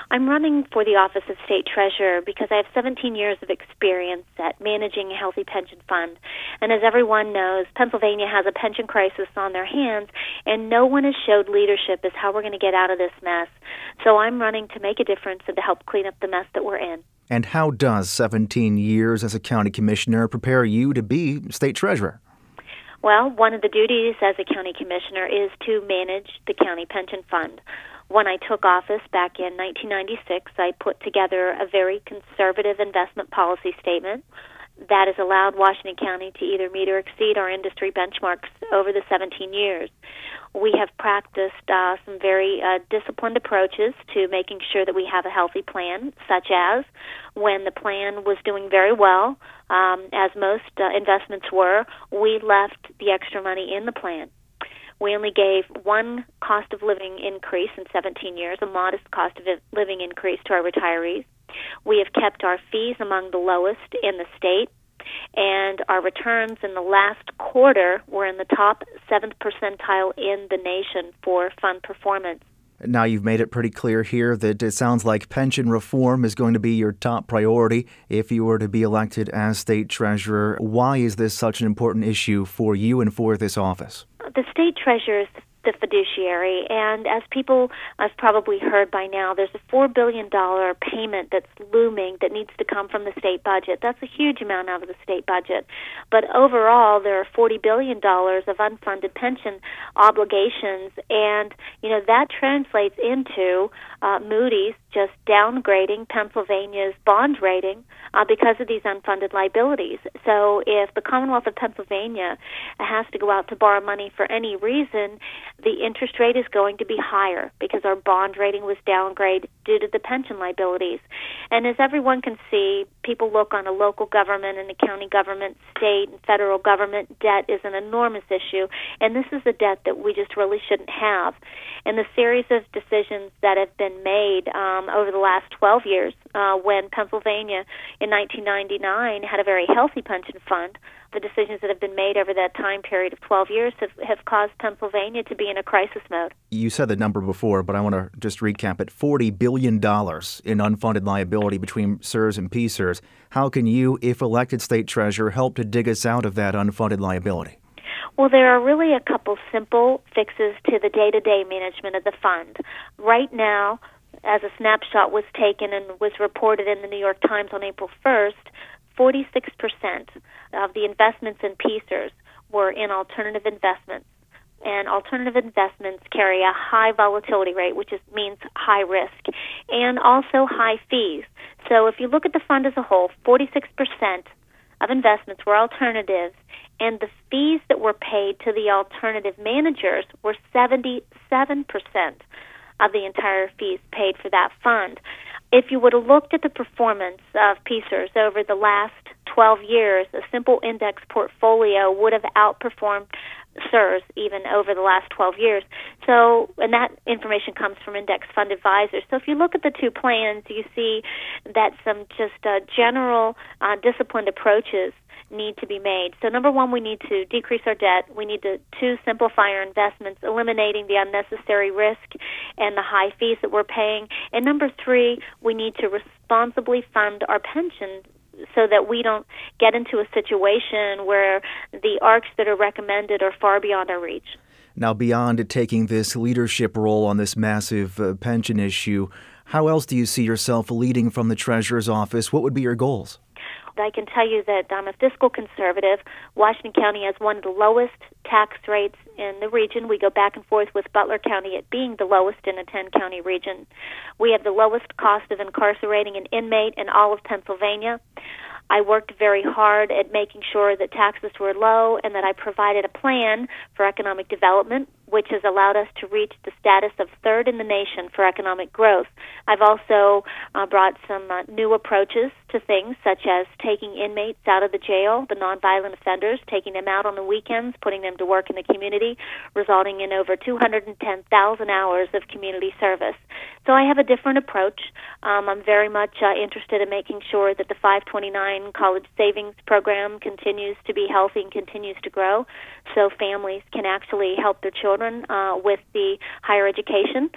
I'm running for the office of state treasurer because I have 17 years of experience at managing a healthy pension fund. And as everyone knows, Pennsylvania has a pension crisis on their hands, and no one has showed leadership as how we're going to get out of this mess. So I'm running to make a difference and to help clean up the mess that we're in. And how does 17 years as a county commissioner prepare you to be state treasurer? Well, one of the duties as a county commissioner is to manage the county pension fund. When I took office back in 1996, I put together a very conservative investment policy statement that has allowed Washington County to either meet or exceed our industry benchmarks over the 17 years. We have practiced some very disciplined approaches to making sure that we have a healthy plan, such as when the plan was doing very well, as most investments were, we left the extra money in the plan. We only gave one cost of living increase in 17 years, a modest cost of living increase to our retirees. We have kept our fees among the lowest in the state, and our returns in the last quarter were in the top 7th percentile in the nation for fund performance. Now, you've made it pretty clear here that it sounds like pension reform is going to be your top priority if you were to be elected as state treasurer. Why is this such an important issue for you and for this office? The state treasurer is the fiduciary, and as people have probably heard by now, there's a $4 billion payment that's looming that needs to come from the state budget. That's a huge amount out of the state budget. But overall, there are $40 billion of unfunded pension obligations, and that translates into Moody's just downgrading Pennsylvania's bond rating because of these unfunded liabilities. So if the Commonwealth of Pennsylvania has to go out to borrow money for any reason, the interest rate is going to be higher because our bond rating was downgraded due to the pension liabilities. And as everyone can see, people look on a local government and a county government, state and federal government. Debt is an enormous issue, and this is a debt that we just really shouldn't have. And the series of decisions that have been made over the last 12 years, when Pennsylvania in 1999 had a very healthy pension fund, the decisions that have been made over that time period of 12 years have caused Pennsylvania to be in a crisis mode. You said the number before, but I want to just recap it. $40 billion in unfunded liability between CSRS and PSRS. How can you, if elected state treasurer, help to dig us out of that unfunded liability? Well, there are really a couple simple fixes to the day-to-day management of the fund. Right now, as a snapshot was taken and was reported in the New York Times on April 1st, 46% of the investments in PSRS were in alternative investments. And alternative investments carry a high volatility rate, which means high risk, and also high fees. So if you look at the fund as a whole, 46% of investments were alternatives, and the fees that were paid to the alternative managers were 77% of the entire fees paid for that fund. If you would have looked at the performance of PSRS over the last 12 years, a simple index portfolio would have outperformed CSRS even over the last 12 years. So, and that information comes from Index Fund Advisors. So if you look at the two plans, you see that some just general disciplined approaches need to be made. So number one, we need to decrease our debt. We need to, two, simplify our investments, eliminating the unnecessary risk and the high fees that we're paying. And number three, we need to responsibly fund our pensions so that we don't get into a situation where the arcs that are recommended are far beyond our reach. Now, beyond taking this leadership role on this massive pension issue, how else do you see yourself leading from the treasurer's office? What would be your goals? I can tell you that I'm a fiscal conservative. Washington County has one of the lowest tax rates in the region. We go back and forth with Butler County at being the lowest in a 10-county region. We have the lowest cost of incarcerating an inmate in all of Pennsylvania. I worked very hard at making sure that taxes were low and that I provided a plan for economic development, which has allowed us to reach the status of third in the nation for economic growth. I've also brought some new approaches to things, such as taking inmates out of the jail, the nonviolent offenders, taking them out on the weekends, putting them to work in the community, resulting in over 210,000 hours of community service. So I have a different approach. I'm very much interested in making sure that the 529 college savings program continues to be healthy and continues to grow, so families can actually help their children with the higher education.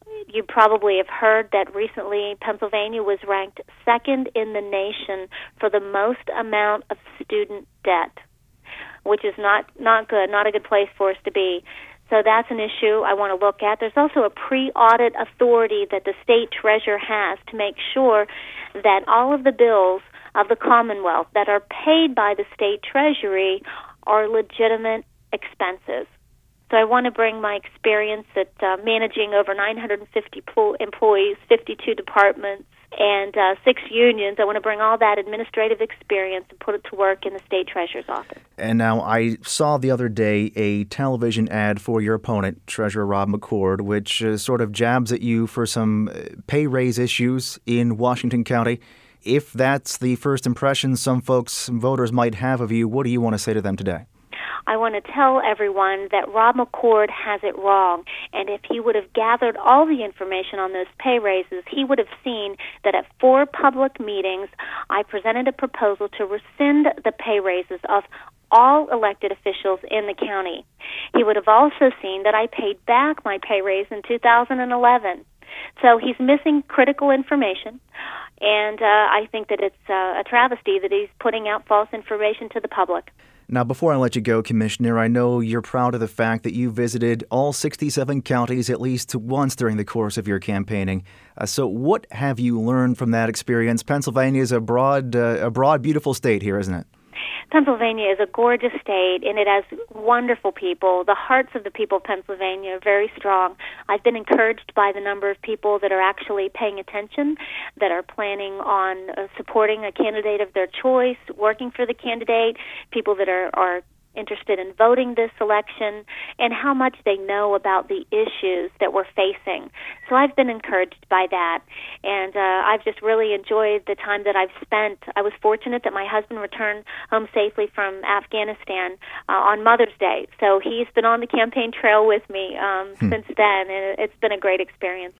You probably have heard that recently Pennsylvania was ranked second in the nation for the most amount of student debt, which is not good, not a good place for us to be. So that's an issue I want to look at. There's also a pre-audit authority that the state treasurer has to make sure that all of the bills of the Commonwealth that are paid by the state treasury are legitimate expenses. So I want to bring my experience at managing over 950 employees, 52 departments, and 6 unions. I want to bring all that administrative experience and put it to work in the state treasurer's office. And now I saw the other day a television ad for your opponent, Treasurer Rob McCord, which sort of jabs at you for some pay raise issues in Washington County. If that's the first impression some voters might have of you, what do you want to say to them today? I want to tell everyone that Rob McCord has it wrong, and if he would have gathered all the information on those pay raises, he would have seen that at 4 public meetings, I presented a proposal to rescind the pay raises of all elected officials in the county. He would have also seen that I paid back my pay raise in 2011. So he's missing critical information, and I think that it's a travesty that he's putting out false information to the public. Now, before I let you go, Commissioner, I know you're proud of the fact that you visited all 67 counties at least once during the course of your campaigning. So what have you learned from that experience? Pennsylvania is a broad, beautiful state here, isn't it? Pennsylvania is a gorgeous state, and it has wonderful people. The hearts of the people of Pennsylvania are very strong. I've been encouraged by the number of people that are actually paying attention, that are planning on supporting a candidate of their choice, working for the candidate, people that are interested in voting this election, and how much they know about the issues that we're facing. So I've been encouraged by that, and I've just really enjoyed the time that I've spent. I was fortunate that my husband returned home safely from Afghanistan on Mother's Day, so he's been on the campaign trail with me since then, and it's been a great experience.